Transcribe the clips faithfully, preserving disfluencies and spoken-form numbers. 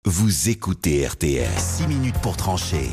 Vous écoutez R T L. six minutes pour trancher.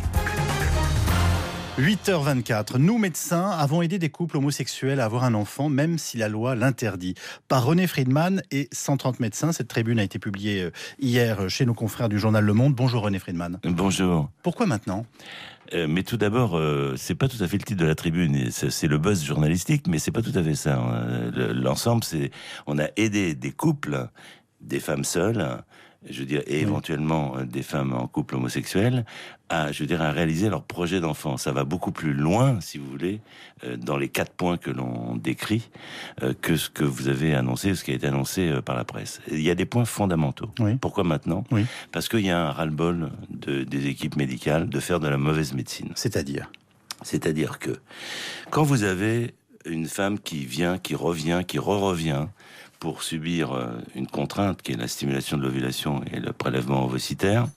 huit heures vingt-quatre, nous médecins avons aidé des couples homosexuels à avoir un enfant, même si la loi l'interdit. Par René Friedman et cent trente médecins, cette tribune a été publiée hier chez nos confrères du journal Le Monde. Bonjour René Friedman. Bonjour. Pourquoi maintenant ? Euh, mais tout d'abord, euh, c'est pas tout à fait le titre de la tribune. C'est, c'est le buzz journalistique, mais c'est pas tout à fait ça. Hein. Le, l'ensemble, c'est on a aidé des couples, des femmes seules, je veux dire, et éventuellement des femmes en couple homosexuel, à, je veux dire, à réaliser leur projet d'enfant. Ça va beaucoup plus loin, si vous voulez, euh, dans les quatre points que l'on décrit, euh, que ce que vous avez annoncé, ce qui a été annoncé euh, par la presse. Il y a des points fondamentaux. Oui. Pourquoi maintenant ? Oui. Parce qu'il y a un ras-le-bol de, des équipes médicales de faire de la mauvaise médecine. C'est-à-dire ? C'est-à-dire que quand vous avez une femme qui vient, qui revient, qui re-revient pour subir une contrainte qui est la stimulation de l'ovulation et le prélèvement ovocytaire,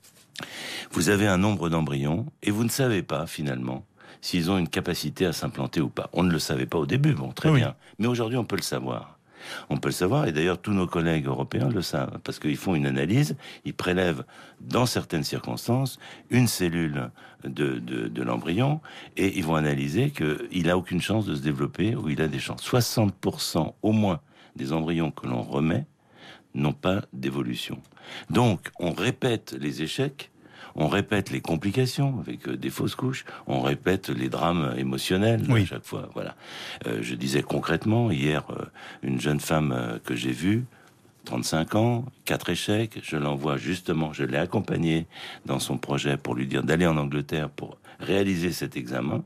vous avez un nombre d'embryons et vous ne savez pas finalement s'ils ont une capacité à s'implanter ou pas. On ne le savait pas au début, bon, très oui. bien. Mais aujourd'hui, on peut le savoir. On peut le savoir, et d'ailleurs tous nos collègues européens le savent, parce qu'ils font une analyse, ils prélèvent dans certaines circonstances une cellule de, de, de l'embryon, et ils vont analyser qu'il n'a aucune chance de se développer, ou il a des chances. soixante pour cent au moins des embryons que l'on remet n'ont pas d'évolution. Donc, on répète les échecs, on répète les complications avec des fausses couches, on répète les drames émotionnels oui. à chaque fois. Voilà. Euh, je disais concrètement, hier, euh, une jeune femme euh, que j'ai vue, trente-cinq ans, quatre échecs, je l'envoie justement, je l'ai accompagnée dans son projet pour lui dire d'aller en Angleterre pour réaliser cet examen.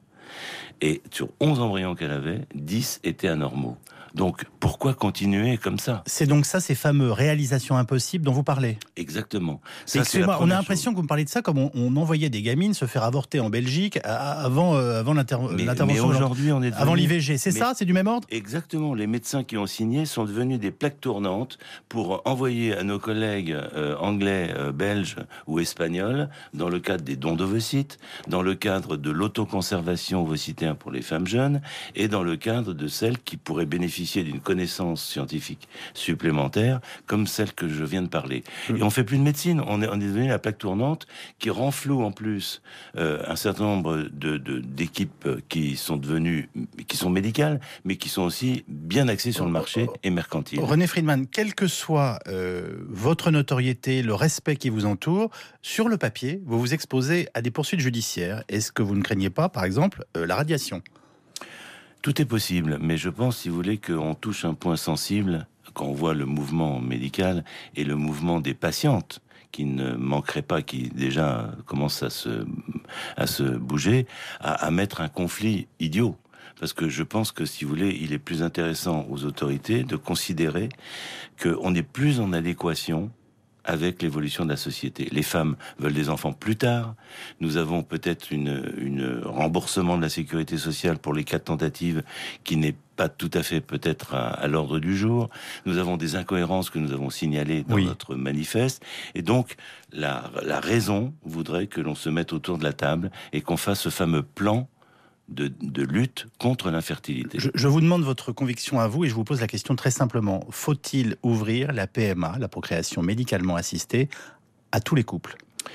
Et sur onze embryons qu'elle avait, dix étaient anormaux. Donc, pourquoi continuer comme ça ? C'est donc ça, ces fameux réalisations impossibles dont vous parlez ? Exactement. Ça, Excusez-moi, on a l'impression chose. que vous me parlez de ça comme on, on envoyait des gamines se faire avorter en Belgique avant, euh, avant l'inter- mais, l'intervention. Mais aujourd'hui, on est devenu... Avant l'I V G, c'est mais ça ? C'est du même ordre ? Exactement. Les médecins qui ont signé sont devenus des plaques tournantes pour envoyer à nos collègues euh, anglais, euh, belges ou espagnols, dans le cadre des dons d'ovocytes, dans le cadre de l'autoconservation ovocytaire pour les femmes jeunes, et dans le cadre de celles qui pourraient bénéficier d'une connaissance scientifique supplémentaire, comme celle que je viens de parler. Et on fait plus de médecine, on est, on est devenu la plaque tournante qui rend flou en plus euh, un certain nombre de, de, d'équipes qui sont devenues, qui sont médicales, mais qui sont aussi bien axées sur le marché et mercantiles. René Friedman, quelle que soit euh, votre notoriété, le respect qui vous entoure, sur le papier, vous vous exposez à des poursuites judiciaires. Est-ce que vous ne craignez pas, par exemple, euh, la radiation ? Tout est possible, mais je pense, si vous voulez, qu'on touche un point sensible quand on voit le mouvement médical et le mouvement des patientes qui ne manqueraient pas, qui déjà commencent à se, à se bouger, à, à mettre un conflit idiot. Parce que je pense que, si vous voulez, il est plus intéressant aux autorités de considérer qu'on est plus en adéquation avec l'évolution de la société. Les femmes veulent des enfants plus tard. Nous avons peut-être une, une remboursement de la sécurité sociale pour les cas de tentatives qui n'est pas tout à fait peut-être à, à l'ordre du jour. Nous avons des incohérences que nous avons signalées dans oui. notre manifeste. Et donc, la, la raison voudrait que l'on se mette autour de la table et qu'on fasse ce fameux plan De, de lutte contre l'infertilité. Je, je vous demande votre conviction à vous et je vous pose la question très simplement. Faut-il ouvrir la P M A, la procréation médicalement assistée, à tous les couples ?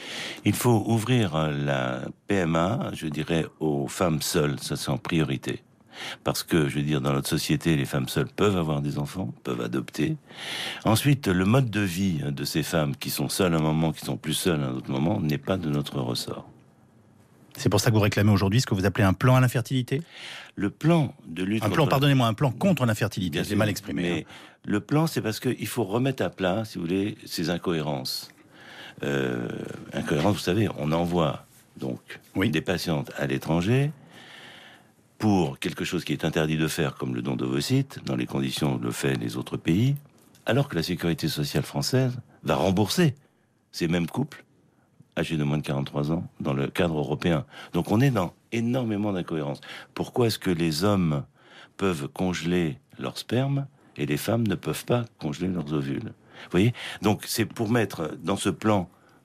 Il faut ouvrir la P M A, je dirais, aux femmes seules, ça c'est en priorité. Parce que, je veux dire, dans notre société, les femmes seules peuvent avoir des enfants, peuvent adopter. Ensuite, le mode de vie de ces femmes qui sont seules à un moment, qui sont plus seules à un autre moment, n'est pas de notre ressort. C'est pour ça que vous réclamez aujourd'hui ce que vous appelez un plan à l'infertilité ? Le plan de lutte... Un plan, pardonnez-moi, un plan contre l'infertilité, c'est mal exprimé. Mais hein. Le plan, c'est parce qu'il faut remettre à plat, si vous voulez, ces incohérences. Euh, incohérences, vous savez, on envoie donc oui. des patientes à l'étranger pour quelque chose qui est interdit de faire, comme le don d'ovocytes, dans les conditions où le fait les autres pays, alors que la sécurité sociale française va rembourser ces mêmes couples âgés de moins de quarante-trois ans, dans le cadre européen. Donc on est dans énormément d'incohérences. Pourquoi est-ce que les hommes peuvent congeler leur sperme et les femmes ne peuvent pas congeler leurs ovules ? Vous voyez ? Donc c'est pour mettre dans ce plan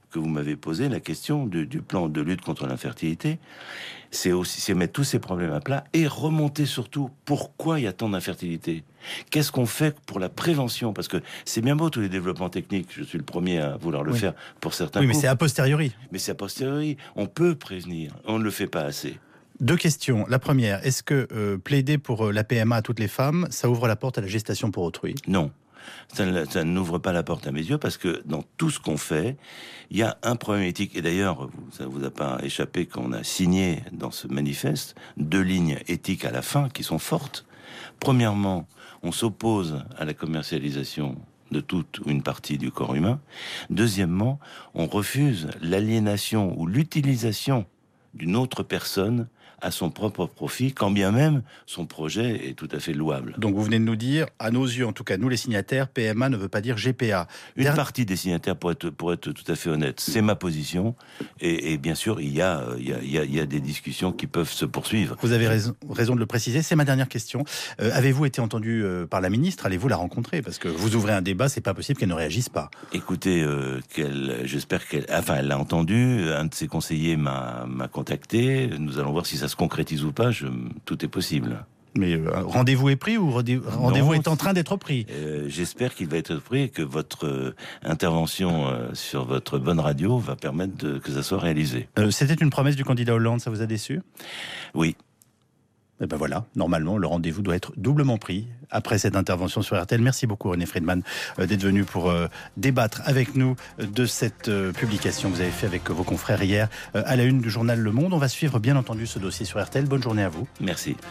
que vous m'avez posé, la question du, du plan de lutte contre l'infertilité, c'est aussi c'est mettre tous ces problèmes à plat et remonter surtout pourquoi il y a tant d'infertilité. Qu'est-ce qu'on fait pour la prévention? Parce que c'est bien beau tous les développements techniques, je suis le premier à vouloir le oui. faire pour certains Oui, couples. mais c'est a posteriori. Mais c'est a posteriori. On peut prévenir, on ne le fait pas assez. Deux questions. La première, est-ce que euh, plaider pour euh, la P M A à toutes les femmes, ça ouvre la porte à la gestation pour autrui? Non. Ça, ne, ça n'ouvre pas la porte à mes yeux parce que dans tout ce qu'on fait, il y a un problème éthique. Et d'ailleurs, vous, ça vous a pas échappé qu'on a signé dans ce manifeste deux lignes éthiques à la fin qui sont fortes. Premièrement, on s'oppose à la commercialisation de toute ou une partie du corps humain. Deuxièmement, on refuse l'aliénation ou l'utilisation d'une autre personne à son propre profit, quand bien même son projet est tout à fait louable. Donc vous venez de nous dire, à nos yeux, en tout cas nous les signataires, P M A ne veut pas dire G P A. Une Der... partie des signataires, pour être, pour être tout à fait honnête, c'est ma position. Et, et bien sûr, il y, a, il, y a, il, y a, il y a des discussions qui peuvent se poursuivre. Vous avez raison, raison de le préciser. C'est ma dernière question. Euh, avez-vous été entendu euh, par la ministre? Allez-vous la rencontrer? Parce que vous ouvrez un débat, c'est pas possible qu'elle ne réagisse pas. Écoutez, euh, qu'elle, j'espère qu'elle... Enfin, elle l'a entendu. Un de ses conseillers m'a, m'a contacté. Nous allons voir si ça se concrétise ou pas. Je, tout est possible. Mais euh, rendez-vous est pris ou rendez-vous est en train d'être pris? euh, J'espère qu'il va être pris et que votre euh, intervention euh, sur votre bonne radio va permettre de, que ça soit réalisé. Euh, C'était une promesse du candidat Hollande, ça vous a déçu? Oui. Et ben voilà, normalement, le rendez-vous doit être doublement pris après cette intervention sur R T L. Merci beaucoup René Friedman euh, d'être venu pour euh, débattre avec nous de cette euh, publication que vous avez fait avec vos confrères hier euh, à la une du journal Le Monde. On va suivre bien entendu ce dossier sur R T L. Bonne journée à vous. Merci.